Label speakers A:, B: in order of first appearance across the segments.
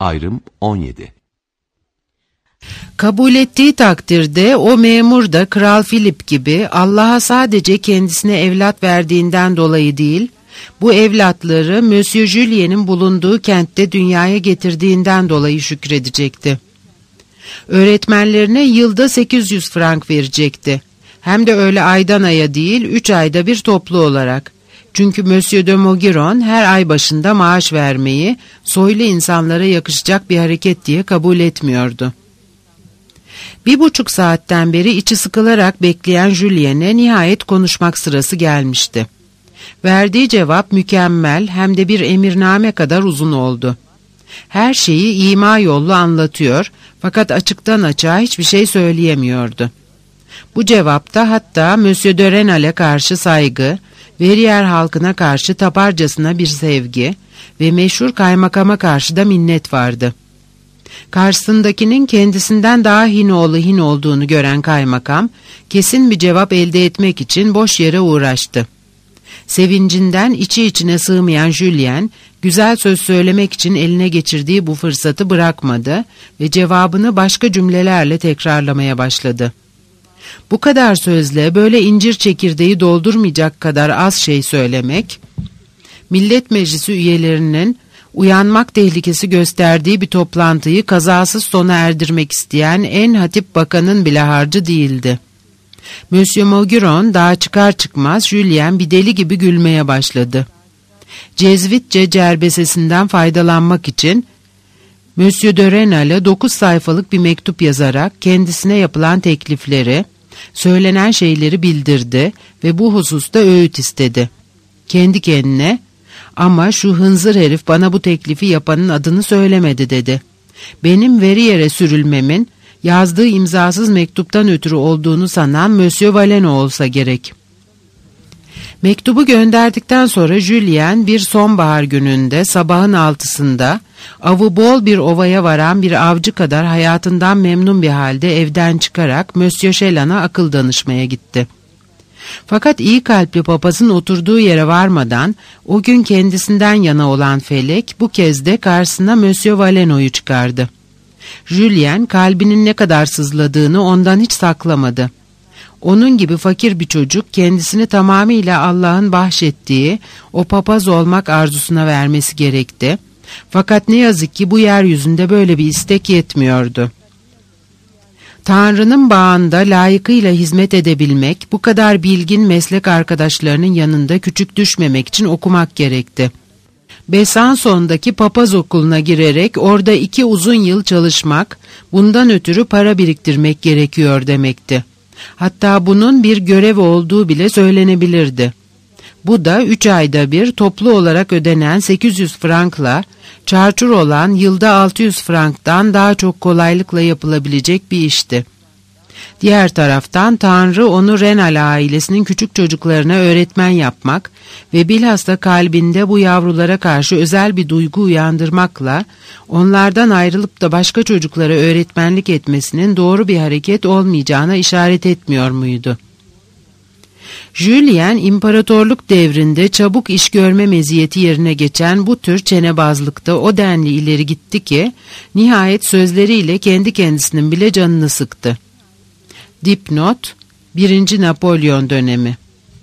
A: Ayrım 17.
B: Kabul ettiği takdirde o memur da Kral Philip gibi Allah'a sadece kendisine evlat verdiğinden dolayı değil, bu evlatları Monsieur Julien'in bulunduğu kentte dünyaya getirdiğinden dolayı şükredecekti. Öğretmenlerine yılda 800 frank verecekti. Hem de öyle aydan aya değil, 3 ayda bir toplu olarak. Çünkü Monsieur de Maugiron her ay başında maaş vermeyi soylu insanlara yakışacak bir hareket diye kabul etmiyordu. 1,5 saatten beri içi sıkılarak bekleyen Julien'e nihayet konuşmak sırası gelmişti. Verdiği cevap mükemmel hem de bir emirname kadar uzun oldu. Her şeyi ima yollu anlatıyor fakat açıktan açığa hiçbir şey söyleyemiyordu. Bu cevapta hatta Monsieur de Renal'e karşı saygı, Verrières halkına karşı taparcasına bir sevgi ve meşhur kaymakama karşı da minnet vardı. Karşısındakinin kendisinden daha hin olduğunu gören kaymakam, kesin bir cevap elde etmek için boş yere uğraştı. Sevincinden içi içine sığmayan Julien, güzel söz söylemek için eline geçirdiği bu fırsatı bırakmadı ve cevabını başka cümlelerle tekrarlamaya başladı. Bu kadar sözle böyle incir çekirdeği doldurmayacak kadar az şey söylemek, Millet Meclisi üyelerinin uyanmak tehlikesi gösterdiği bir toplantıyı kazasız sona erdirmek isteyen en hatip bakanın bile harcı değildi. Monsieur Maugiron daha çıkar çıkmaz Julien bir deli gibi gülmeye başladı. Cezvitçe cerbesesinden faydalanmak için Monsieur de Renal'e 9 sayfalık bir mektup yazarak kendisine yapılan teklifleri, söylenen şeyleri bildirdi ve bu hususta öğüt istedi. Kendi kendine, "Ama şu hınzır herif bana bu teklifi yapanın adını söylemedi," dedi. "Benim Verrières'e sürülmemin yazdığı imzasız mektuptan ötürü olduğunu sanan Monsieur Valeno olsa gerek." Mektubu gönderdikten sonra Julien bir sonbahar gününde sabahın 6'sında avı bol bir ovaya varan bir avcı kadar hayatından memnun bir halde evden çıkarak Monsieur Chelan'a akıl danışmaya gitti. Fakat iyi kalpli papazın oturduğu yere varmadan o gün kendisinden yana olan felek bu kez de karşısına Monsieur Valeno'yu çıkardı. Julien kalbinin ne kadar sızladığını ondan hiç saklamadı. Onun gibi fakir bir çocuk kendisini tamamıyla Allah'ın bahşettiği o papaz olmak arzusuna vermesi gerekti. Fakat ne yazık ki bu yeryüzünde böyle bir istek yetmiyordu. Tanrı'nın bağında layıkıyla hizmet edebilmek, bu kadar bilgin meslek arkadaşlarının yanında küçük düşmemek için okumak gerekti. Besançon'daki papaz okuluna girerek orada 2 uzun yıl çalışmak, bundan ötürü para biriktirmek gerekiyor demekti. Hatta bunun bir görev olduğu bile söylenebilirdi. Bu da 3 ayda bir toplu olarak ödenen 800 frankla, çarçur olan yılda 600 franktan daha çok kolaylıkla yapılabilecek bir işti. Diğer taraftan Tanrı onu Renal ailesinin küçük çocuklarına öğretmen yapmak ve bilhassa kalbinde bu yavrulara karşı özel bir duygu uyandırmakla onlardan ayrılıp da başka çocuklara öğretmenlik etmesinin doğru bir hareket olmayacağına işaret etmiyor muydu? Julien, imparatorluk devrinde çabuk iş görme meziyeti yerine geçen bu tür çenebazlıkta o denli ileri gitti ki, nihayet sözleriyle kendi kendisinin bile canını sıktı. Dipnot, 1. Napolyon dönemi.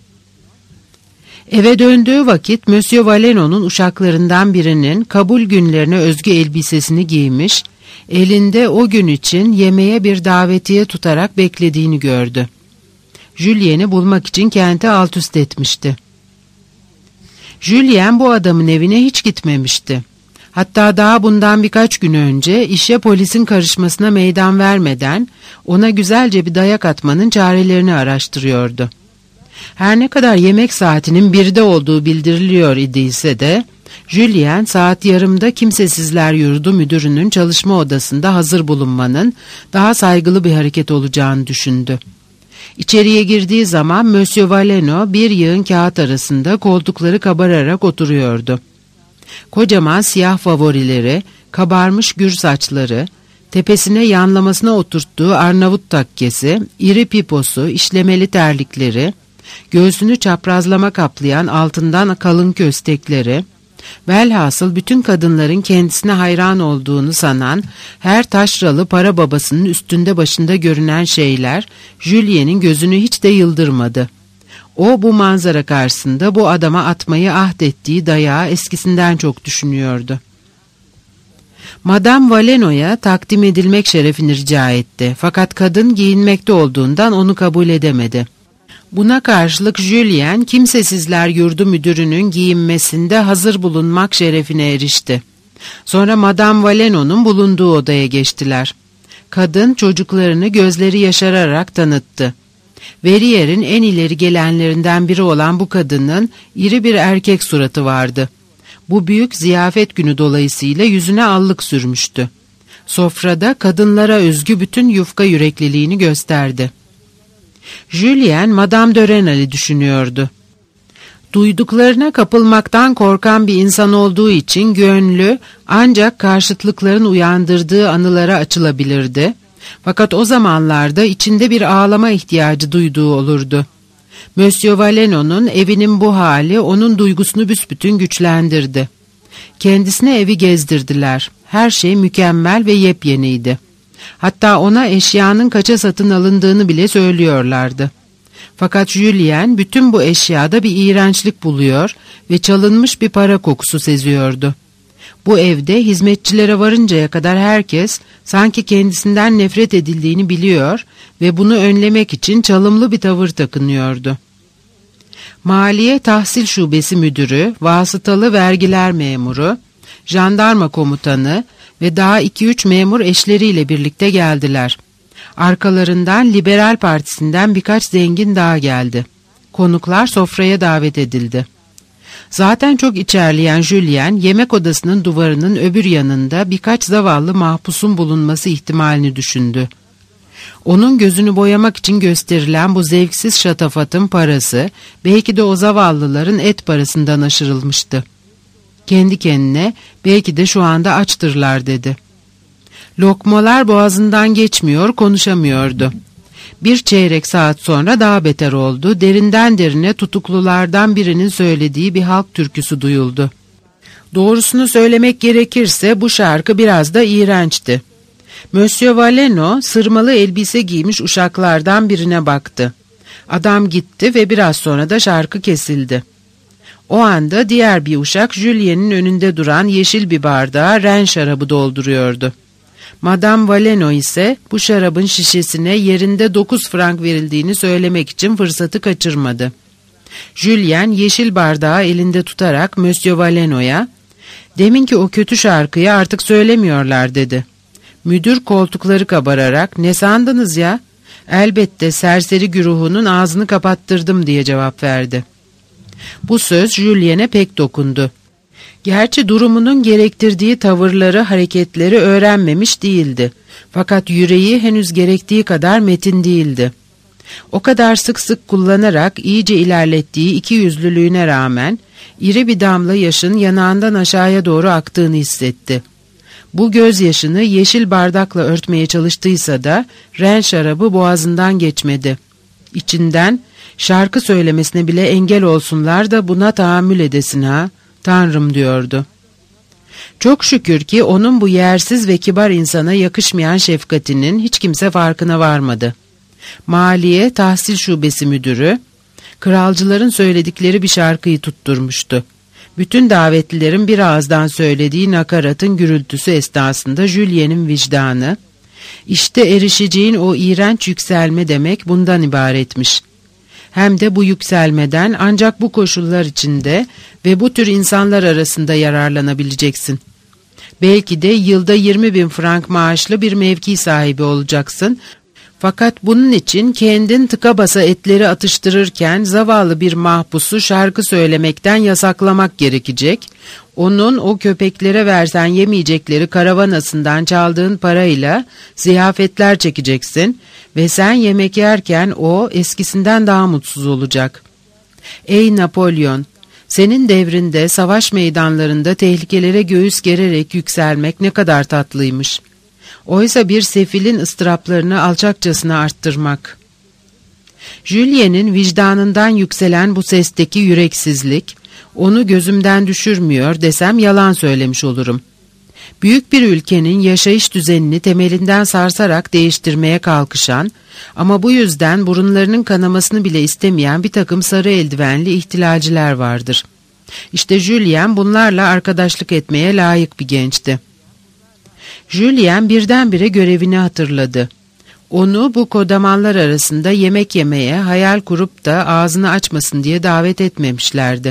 B: Eve döndüğü vakit Monsieur Valeno'nun uşaklarından birinin kabul günlerine özgü elbisesini giymiş, elinde o gün için yemeğe bir davetiye tutarak beklediğini gördü. Julien'i bulmak için kenti alt üst etmişti. Julien bu adamın evine hiç gitmemişti. Hatta daha bundan birkaç gün önce işe polisin karışmasına meydan vermeden ona güzelce bir dayak atmanın çarelerini araştırıyordu. Her ne kadar yemek saatinin 1'de olduğu bildiriliyor idiyse de Julien saat yarımda kimsesizler yurdu müdürünün çalışma odasında hazır bulunmanın daha saygılı bir hareket olacağını düşündü. İçeriye girdiği zaman Monsieur Valeno bir yığın kağıt arasında koltukları kabararak oturuyordu. Kocaman siyah favorileri, kabarmış gür saçları, tepesine yanlamasına oturttuğu Arnavut takkesi, iri piposu, işlemeli terlikleri, göğsünü çaprazlama kaplayan altından kalın köstekleri, Velhasıl bütün kadınların kendisine hayran olduğunu sanan, her taşralı para babasının üstünde başında görünen şeyler, Julien'in gözünü hiç de yıldırmadı. O bu manzara karşısında bu adama atmayı ahdettiği dayağı eskisinden çok düşünüyordu. Madame Valeno'ya takdim edilmek şerefini rica etti. Fakat kadın giyinmekte olduğundan onu kabul edemedi. Buna karşılık Julien, kimsesizler yurdu müdürünün giyinmesinde hazır bulunmak şerefine erişti. Sonra Madame Valeno'nun bulunduğu odaya geçtiler. Kadın çocuklarını gözleri yaşararak tanıttı. Verrier'in en ileri gelenlerinden biri olan bu kadının iri bir erkek suratı vardı. Bu büyük ziyafet günü dolayısıyla yüzüne allık sürmüştü. Sofrada kadınlara özgü bütün yufka yürekliliğini gösterdi. Julien, Madame de Rênal'i düşünüyordu. Duyduklarına kapılmaktan korkan bir insan olduğu için gönlü ancak karşıtlıkların uyandırdığı anılara açılabilirdi. Fakat o zamanlarda içinde bir ağlama ihtiyacı duyduğu olurdu. Monsieur Valeno'nun evinin bu hali onun duygusunu büsbütün güçlendirdi. Kendisine evi gezdirdiler. Her şey mükemmel ve yepyeniydi. Hatta ona eşyanın kaça satın alındığını bile söylüyorlardı. Fakat Julien bütün bu eşyada bir iğrençlik buluyor ve çalınmış bir para kokusu seziyordu. Bu evde hizmetçilere varıncaya kadar herkes sanki kendisinden nefret edildiğini biliyor ve bunu önlemek için çalımlı bir tavır takınıyordu. Maliye Tahsil Şubesi Müdürü, vasıtalı vergiler memuru, jandarma komutanı ve daha 2-3 memur eşleriyle birlikte geldiler. Arkalarından Liberal Partisi'nden birkaç zengin daha geldi. Konuklar sofraya davet edildi. Zaten çok içerleyen Julien, yemek odasının duvarının öbür yanında birkaç zavallı mahpusun bulunması ihtimalini düşündü. Onun gözünü boyamak için gösterilen bu zevksiz şatafatın parası, belki de o zavallıların et parasından aşırılmıştı. Kendi kendine, belki de şu anda açtırlar dedi. Lokmalar boğazından geçmiyor, konuşamıyordu. Bir çeyrek saat sonra daha beter oldu. Derinden derine tutuklulardan birinin söylediği bir halk türküsü duyuldu. Doğrusunu söylemek gerekirse bu şarkı biraz da iğrençti. Monsieur Valeno sırmalı elbise giymiş uşaklardan birine baktı. Adam gitti ve biraz sonra da şarkı kesildi. O anda diğer bir uşak Julien'in önünde duran yeşil bir bardağa Ren şarabı dolduruyordu. Madame Valeno ise bu şarabın şişesine yerinde 9 frank verildiğini söylemek için fırsatı kaçırmadı. Julien yeşil bardağı elinde tutarak Monsieur Valeno'ya, "Deminki o kötü şarkıyı artık söylemiyorlar," dedi. Müdür koltukları kabararak, "Ne sandınız ya? Elbette serseri güruhunun ağzını kapattırdım," diye cevap verdi. Bu söz Julien'e pek dokundu. Gerçi durumunun gerektirdiği tavırları, hareketleri öğrenmemiş değildi. Fakat yüreği henüz gerektiği kadar metin değildi. O kadar sık sık kullanarak iyice ilerlettiği ikiyüzlülüğüne rağmen iri bir damla yaşın yanağından aşağıya doğru aktığını hissetti. Bu gözyaşını yeşil bardakla örtmeye çalıştıysa da Ren şarabı boğazından geçmedi. İçinden, "Şarkı söylemesine bile engel olsunlar da buna tahammül edesin ha, Tanrım," diyordu. Çok şükür ki onun bu yersiz ve kibar insana yakışmayan şefkatinin hiç kimse farkına varmadı. Maliye Tahsil Şubesi Müdürü, kralcıların söyledikleri bir şarkıyı tutturmuştu. Bütün davetlilerin bir ağızdan söylediği nakaratın gürültüsü esnasında Julien'in vicdanı, "İşte erişeceğin o iğrenç yükselme demek bundan ibaretmiş. Hem de bu yükselmeden ancak bu koşullar içinde ve bu tür insanlar arasında yararlanabileceksin. Belki de yılda 20.000 frank maaşlı bir mevki sahibi olacaksın. Fakat bunun için kendin tıka basa etleri atıştırırken zavallı bir mahpusu şarkı söylemekten yasaklamak gerekecek. Onun o köpeklere versen yemeyecekleri karavanasından çaldığın parayla ziyafetler çekeceksin ve sen yemek yerken o eskisinden daha mutsuz olacak. Ey Napolyon, senin devrinde savaş meydanlarında tehlikelere göğüs gererek yükselmek ne kadar tatlıymış. Oysa bir sefilin ıstıraplarını alçakçasına arttırmak." Julien'in vicdanından yükselen bu sesteki yüreksizlik, Onu gözümden düşürmüyor desem yalan söylemiş olurum. Büyük bir ülkenin yaşayış düzenini temelinden sarsarak değiştirmeye kalkışan ama bu yüzden burunlarının kanamasını bile istemeyen bir takım sarı eldivenli ihtilalciler vardır. İşte Julien bunlarla arkadaşlık etmeye layık bir gençti. Julien birdenbire görevini hatırladı. Onu bu kodamanlar arasında yemek yemeye hayal kurup da ağzını açmasın diye davet etmemişlerdi.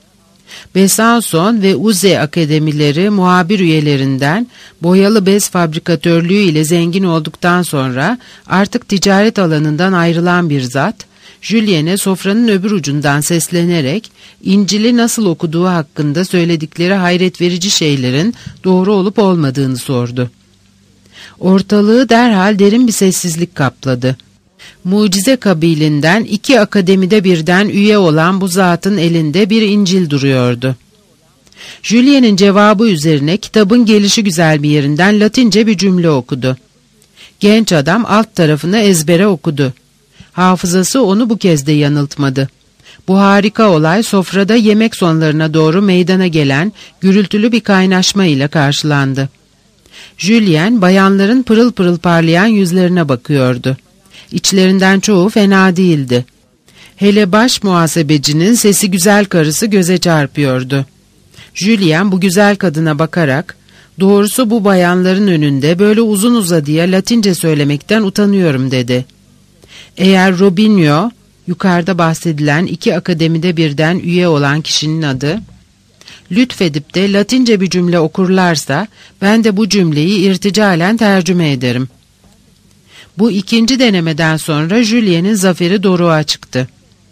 B: Besançon ve Uzey akademileri muhabir üyelerinden boyalı bez fabrikatörlüğü ile zengin olduktan sonra artık ticaret alanından ayrılan bir zat, Julien'e sofranın öbür ucundan seslenerek İncil'i nasıl okuduğu hakkında söyledikleri hayret verici şeylerin doğru olup olmadığını sordu. Ortalığı derhal derin bir sessizlik kapladı. Mucize kabilinden 2 akademide birden üye olan bu zatın elinde bir İncil duruyordu. Julien'in cevabı üzerine kitabın gelişigüzel bir yerinden Latince bir cümle okudu. Genç adam alt tarafını ezbere okudu. Hafızası onu bu kez de yanıltmadı. Bu harika olay sofrada yemek sonlarına doğru meydana gelen gürültülü bir kaynaşma ile karşılandı. Julien bayanların pırıl pırıl parlayan yüzlerine bakıyordu. İçlerinden çoğu fena değildi. Hele baş muhasebecinin sesi güzel karısı göze çarpıyordu. Julien bu güzel kadına bakarak, "Doğrusu bu bayanların önünde böyle uzun uzadıya Latince söylemekten utanıyorum," dedi. Eğer Robinho, yukarıda bahsedilen 2 akademide birden üye olan kişinin adı, lütfedip de Latince bir cümle okurlarsa ben de bu cümleyi irticalen tercüme ederim. Bu ikinci denemeden sonra Julien'in zaferi doruğa çıktı.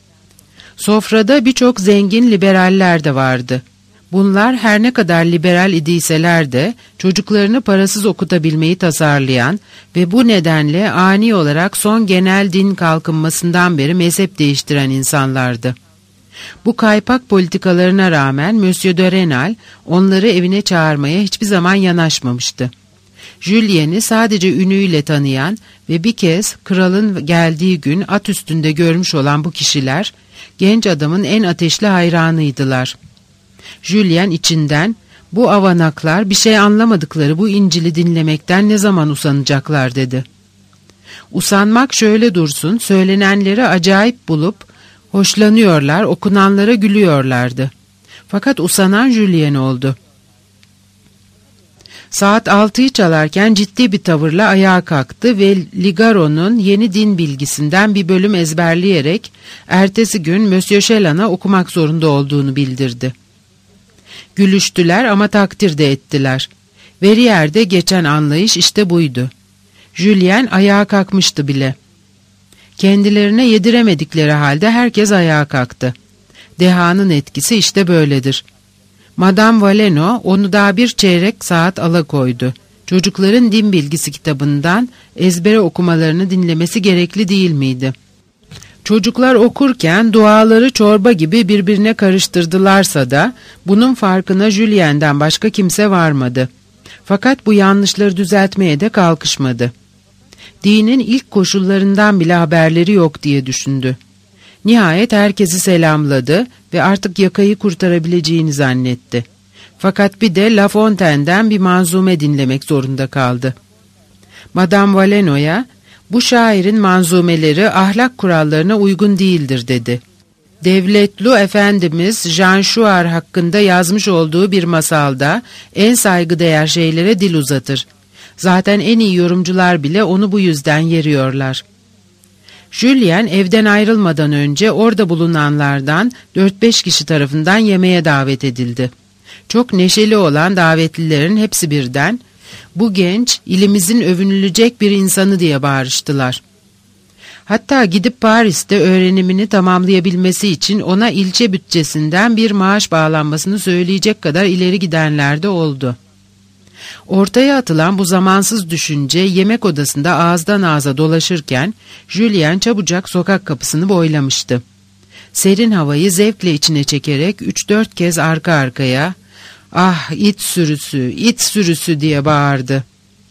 B: Sofrada birçok zengin liberaller de vardı. Bunlar her ne kadar liberal idiyseler de çocuklarını parasız okutabilmeyi tasarlayan ve bu nedenle ani olarak son genel din kalkınmasından beri mezhep değiştiren insanlardı. Bu kaypak politikalarına rağmen Monsieur de Rênal onları evine çağırmaya hiçbir zaman yanaşmamıştı. Julien'i sadece ünüyle tanıyan ve bir kez kralın geldiği gün at üstünde görmüş olan bu kişiler genç adamın en ateşli hayranıydılar. Julien içinden "Bu avanaklar bir şey anlamadıkları bu İncil'i dinlemekten ne zaman usanacaklar," dedi. Usanmak şöyle dursun, söylenenleri acayip bulup hoşlanıyorlar, okunanlara gülüyorlardı. Fakat usanan Julien oldu. Saat 6'yı çalarken ciddi bir tavırla ayağa kalktı ve Ligaro'nun yeni din bilgisinden bir bölüm ezberleyerek ertesi gün Monsieur Chelan'a okumak zorunda olduğunu bildirdi. Gülüştüler ama takdir de ettiler. Verrier'de geçen anlayış işte buydu. Julien ayağa kalkmıştı bile. Kendilerine yediremedikleri halde herkes ayağa kalktı. Dehanın etkisi işte böyledir. Madame Valeno onu daha bir çeyrek saat alakoydu. Çocukların din bilgisi kitabından ezbere okumalarını dinlemesi gerekli değil miydi? Çocuklar okurken duaları çorba gibi birbirine karıştırdılarsa da bunun farkına Julien'den başka kimse varmadı. Fakat bu yanlışları düzeltmeye de kalkışmadı. Dinin ilk koşullarından bile haberleri yok diye düşündü. Nihayet herkesi selamladı ve artık yakayı kurtarabileceğini zannetti. Fakat bir de La Fontaine'den bir manzume dinlemek zorunda kaldı. Madame Valeno'ya, "Bu şairin manzumeleri ahlak kurallarına uygun değildir," dedi. Devletlu Efendimiz Jean Chouart hakkında yazmış olduğu bir masalda en saygıdeğer şeylere dil uzatır. Zaten en iyi yorumcular bile onu bu yüzden yeriyorlar. Julien evden ayrılmadan önce orada bulunanlardan 4-5 kişi tarafından yemeğe davet edildi. Çok neşeli olan davetlilerin hepsi birden, "Bu genç ilimizin övünülecek bir insanı," diye bağırıştılar. Hatta gidip Paris'te öğrenimini tamamlayabilmesi için ona ilçe bütçesinden bir maaş bağlanmasını söyleyecek kadar ileri gidenler de oldu. Ortaya atılan bu zamansız düşünce yemek odasında ağızdan ağza dolaşırken Julien çabucak sokak kapısını boylamıştı. Serin havayı zevkle içine çekerek 3-4 kez arka arkaya "Ah it sürüsü, it sürüsü," diye bağırdı.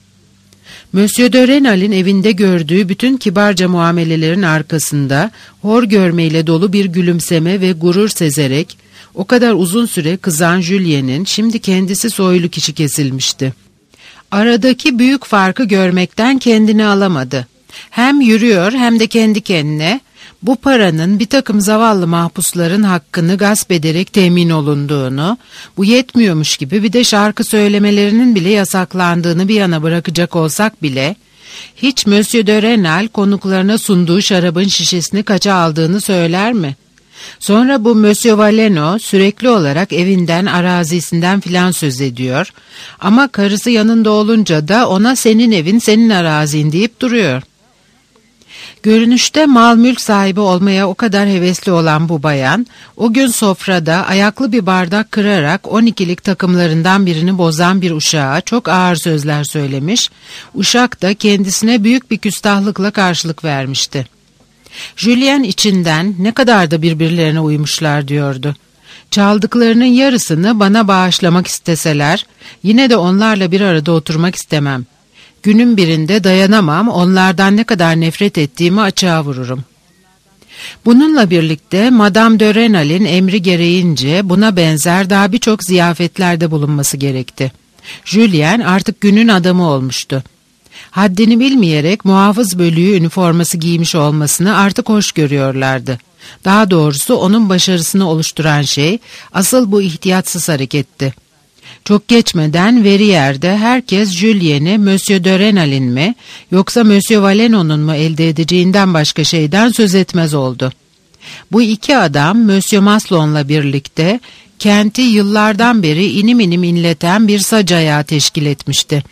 B: Monsieur de Rênal'in evinde gördüğü bütün kibarca muamelelerin arkasında hor görmeyle dolu bir gülümseme ve gurur sezerek O kadar uzun süre kızan Julien'in şimdi kendisi soylu kişi kesilmişti. Aradaki büyük farkı görmekten kendini alamadı. Hem yürüyor hem de kendi kendine bu paranın bir takım zavallı mahpusların hakkını gasp ederek temin olunduğunu, bu yetmiyormuş gibi bir de şarkı söylemelerinin bile yasaklandığını bir yana bırakacak olsak bile, hiç Monsieur de Rênal konuklarına sunduğu şarabın şişesini kaça aldığını söyler mi? Sonra bu Monsieur Valeno sürekli olarak evinden, arazisinden filan söz ediyor ama karısı yanında olunca da ona senin evin, senin arazin deyip duruyor. Görünüşte mal mülk sahibi olmaya o kadar hevesli olan bu bayan, o gün sofrada ayaklı bir bardak kırarak 12'lik takımlarından birini bozan bir uşağa çok ağır sözler söylemiş, uşak da kendisine büyük bir küstahlıkla karşılık vermişti. Julien içinden ne kadar da birbirlerine uymuşlar diyordu. Çaldıklarının yarısını bana bağışlamak isteseler, yine de onlarla bir arada oturmak istemem. Günün birinde dayanamam, onlardan ne kadar nefret ettiğimi açığa vururum. Bununla birlikte Madame de Rênal'in emri gereğince buna benzer daha birçok ziyafetlerde bulunması gerekti. Julien artık günün adamı olmuştu. Haddini bilmeyerek muhafız bölüğü üniforması giymiş olmasını artık hoş görüyorlardı. Daha doğrusu onun başarısını oluşturan şey asıl bu ihtiyatsız hareketti. Çok geçmeden Verrier'de herkes Julien'i Monsieur de Rênal'in mi yoksa Monsieur Valeno'nun mu elde edeceğinden başka şeyden söz etmez oldu. Bu iki adam Monsieur Maslon'la birlikte kenti yıllardan beri inim inim inleten bir sac ayağı teşkil etmişti.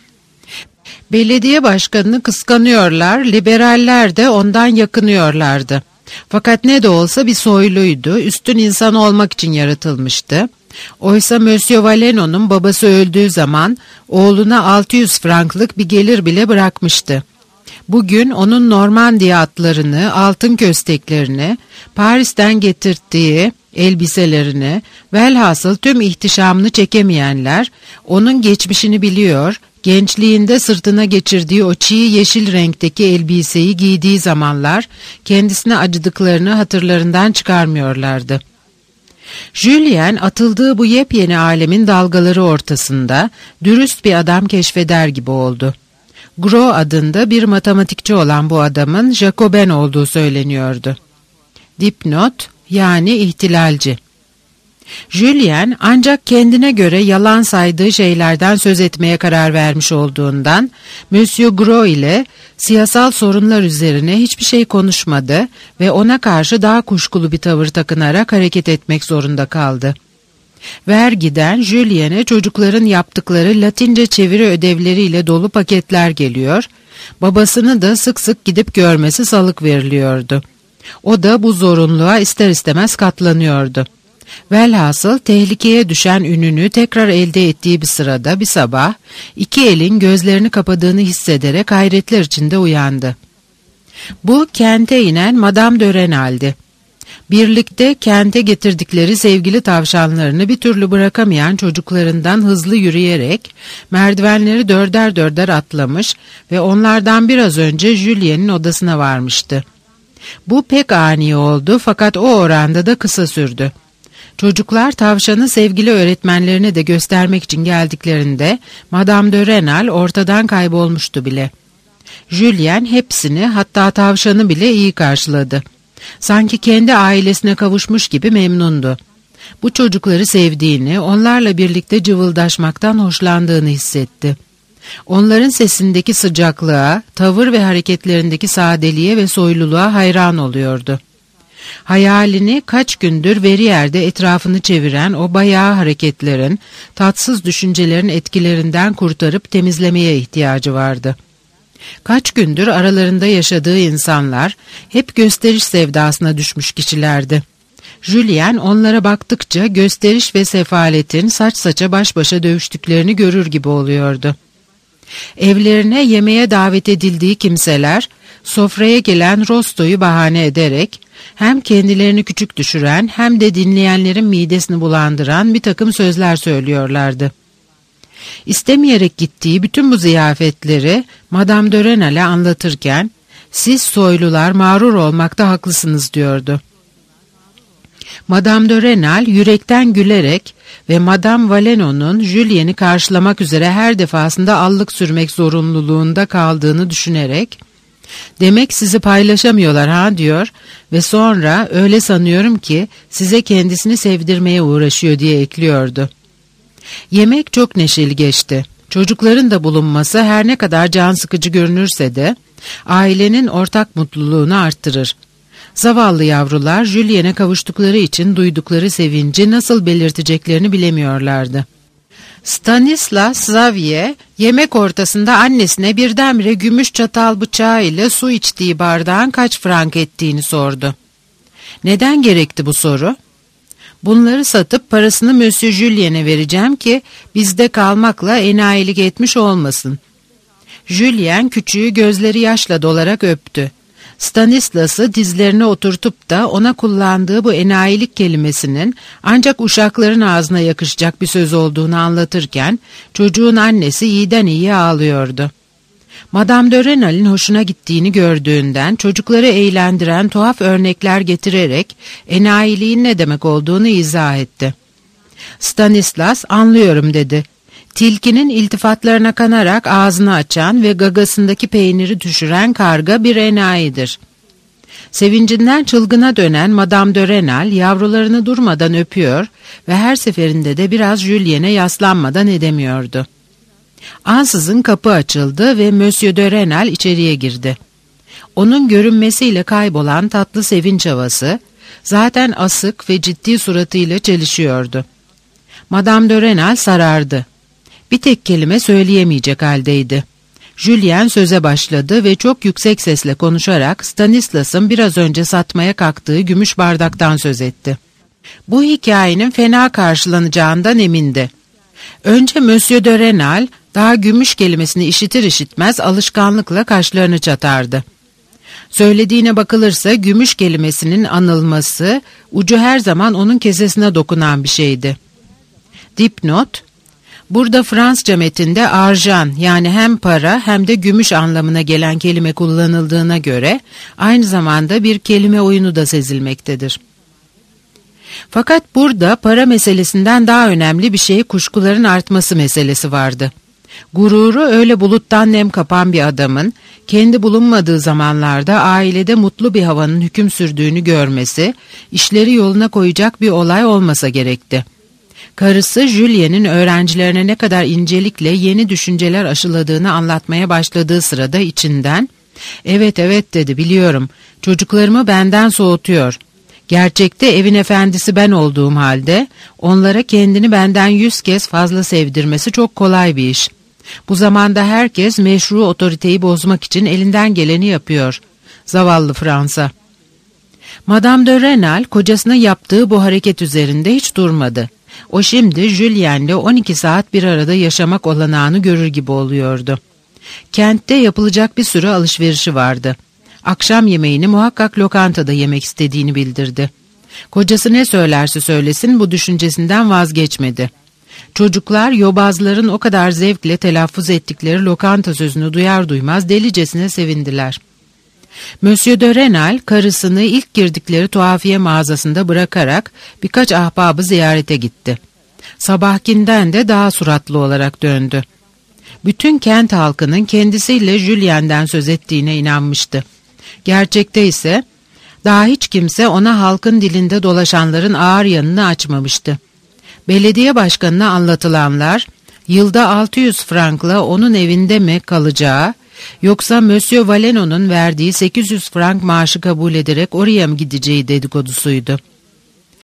B: Belediye başkanını kıskanıyorlar, liberaller de ondan yakınıyorlardı. Fakat ne de olsa bir soyluydu, üstün insan olmak için yaratılmıştı. Oysa Monsieur Valeno'nun babası öldüğü zaman oğluna 600 franklık bir gelir bile bırakmıştı. Bugün onun Normandiya atlarını, altın kösteklerini, Paris'ten getirttiği elbiselerini, velhasıl tüm ihtişamını çekemeyenler, onun geçmişini biliyor, gençliğinde sırtına geçirdiği o çiğ yeşil renkteki elbiseyi giydiği zamanlar kendisine acıdıklarını hatırlarından çıkarmıyorlardı. Julien atıldığı bu yepyeni alemin dalgaları ortasında dürüst bir adam keşfeder gibi oldu. Gros adında bir matematikçi olan bu adamın Jacoben olduğu söyleniyordu. Dipnot yani ihtilalci. Julien ancak kendine göre yalan saydığı şeylerden söz etmeye karar vermiş olduğundan Monsieur Gros ile siyasal sorunlar üzerine hiçbir şey konuşmadı ve ona karşı daha kuşkulu bir tavır takınarak hareket etmek zorunda kaldı. Vergiden Julien'e çocukların yaptıkları Latince çeviri ödevleriyle dolu paketler geliyor, babasını da sık sık gidip görmesi salık veriliyordu. O da bu zorunluluğa ister istemez katlanıyordu. Velhasıl tehlikeye düşen ününü tekrar elde ettiği bir sırada bir sabah iki elin gözlerini kapadığını hissederek hayretler içinde uyandı. Bu kente inen Madame de Rênal'di. Birlikte kente getirdikleri sevgili tavşanlarını bir türlü bırakamayan çocuklarından hızlı yürüyerek merdivenleri dörder dörder atlamış ve onlardan biraz önce Julien'in odasına varmıştı. Bu pek ani oldu fakat o oranda da kısa sürdü. Çocuklar tavşanı sevgili öğretmenlerine de göstermek için geldiklerinde Madame de Rênal ortadan kaybolmuştu bile. Julien hepsini, hatta tavşanı bile iyi karşıladı. Sanki kendi ailesine kavuşmuş gibi memnundu. Bu çocukları sevdiğini, onlarla birlikte cıvıldaşmaktan hoşlandığını hissetti. Onların sesindeki sıcaklığa, tavır ve hareketlerindeki sadeliğe ve soyluluğa hayran oluyordu. Hayalini kaç gündür Verrier'de etrafını çeviren o bayağı hareketlerin, tatsız düşüncelerin etkilerinden kurtarıp temizlemeye ihtiyacı vardı. Kaç gündür aralarında yaşadığı insanlar hep gösteriş sevdasına düşmüş kişilerdi. Julien onlara baktıkça gösteriş ve sefaletin saç saça baş başa dövüştüklerini görür gibi oluyordu. Evlerine yemeğe davet edildiği kimseler, sofraya gelen rostoyu bahane ederek, hem kendilerini küçük düşüren hem de dinleyenlerin midesini bulandıran bir takım sözler söylüyorlardı. İstemeyerek gittiği bütün bu ziyafetleri Madame de Rênal'e anlatırken, "Siz soylular mağrur olmakta haklısınız," diyordu. Madame de Rênal yürekten gülerek ve Madame Valenon'un Julien'i karşılamak üzere her defasında allık sürmek zorunluluğunda kaldığını düşünerek "Demek sizi paylaşamıyorlar ha?" diyor ve sonra "Öyle sanıyorum ki size kendisini sevdirmeye uğraşıyor." diye ekliyordu. Yemek çok neşeli geçti. Çocukların da bulunması her ne kadar can sıkıcı görünürse de ailenin ortak mutluluğunu arttırır. Zavallı yavrular Julien'e kavuştukları için duydukları sevinci nasıl belirteceklerini bilemiyorlardı. Stanislas Xavier yemek ortasında annesine birdenbire gümüş çatal bıçağı ile su içtiği bardağın kaç frank ettiğini sordu. Neden gerekti bu soru? "Bunları satıp parasını Monsieur Julien'e vereceğim ki bizde kalmakla enayilik etmiş olmasın." Julien küçüğü gözleri yaşla dolarak öptü. Stanislas'ı dizlerine oturtup da ona kullandığı bu enayilik kelimesinin ancak uşakların ağzına yakışacak bir söz olduğunu anlatırken çocuğun annesi iyiden iyiye ağlıyordu. Madame de Rênal'in hoşuna gittiğini gördüğünden çocukları eğlendiren tuhaf örnekler getirerek enayiliğin ne demek olduğunu izah etti. Stanislas "Anlıyorum." dedi. Tilkinin iltifatlarına kanarak ağzını açan ve gagasındaki peyniri düşüren karga bir enayidir. Sevincinden çılgına dönen Madame de Rênal yavrularını durmadan öpüyor ve her seferinde de biraz Julien'e yaslanmadan edemiyordu. Ansızın kapı açıldı ve Monsieur de Rênal içeriye girdi. Onun görünmesiyle kaybolan tatlı sevinç havası zaten asık ve ciddi suratıyla çelişiyordu. Madame de Rênal sarardı. Bir tek kelime söyleyemeyecek haldeydi. Julien söze başladı ve çok yüksek sesle konuşarak Stanislas'ın biraz önce satmaya kalktığı gümüş bardaktan söz etti. Bu hikayenin fena karşılanacağından emindi. Önce Monsieur de Rênal daha gümüş kelimesini işitir işitmez alışkanlıkla kaşlarını çatardı. Söylediğine bakılırsa gümüş kelimesinin anılması ucu her zaman onun kesesine dokunan bir şeydi. Dipnot: Burada Fransızca metinde arjan yani hem para hem de gümüş anlamına gelen kelime kullanıldığına göre aynı zamanda bir kelime oyunu da sezilmektedir. Fakat burada para meselesinden daha önemli bir şey kuşkuların artması meselesi vardı. Gururu öyle buluttan nem kapan bir adamın kendi bulunmadığı zamanlarda ailede mutlu bir havanın hüküm sürdüğünü görmesi işleri yoluna koyacak bir olay olmasa gerekti. Karısı Julien'in öğrencilerine ne kadar incelikle yeni düşünceler aşıladığını anlatmaya başladığı sırada içinden "Evet dedi, biliyorum, çocuklarımı benden soğutuyor. Gerçekte evin efendisi ben olduğum halde onlara kendini benden 100 kez fazla sevdirmesi çok kolay bir iş. Bu zamanda herkes meşru otoriteyi bozmak için elinden geleni yapıyor. Zavallı Fransa." Madame de Rênal kocasına yaptığı bu hareket üzerinde hiç durmadı. O şimdi Julien'le 12 saat bir arada yaşamak olanağını görür gibi oluyordu. Kentte yapılacak bir sürü alışverişi vardı. Akşam yemeğini muhakkak lokantada yemek istediğini bildirdi. Kocası ne söylerse söylesin bu düşüncesinden vazgeçmedi. Çocuklar yobazların o kadar zevkle telaffuz ettikleri lokanta sözünü duyar duymaz delicesine sevindiler. Monsieur de Rênal karısını ilk girdikleri tuhafiye mağazasında bırakarak birkaç ahbabı ziyarete gitti. Sabahkinden de daha suratlı olarak döndü. Bütün kent halkının kendisiyle Julien'den söz ettiğine inanmıştı. Gerçekte ise daha hiç kimse ona halkın dilinde dolaşanların ağır yanını açmamıştı. Belediye başkanına anlatılanlar yılda 600 frankla onun evinde mi kalacağı yoksa Monsieur Valenon'un verdiği 800 frank maaşı kabul ederek oraya mı gideceği dedikodusuydu.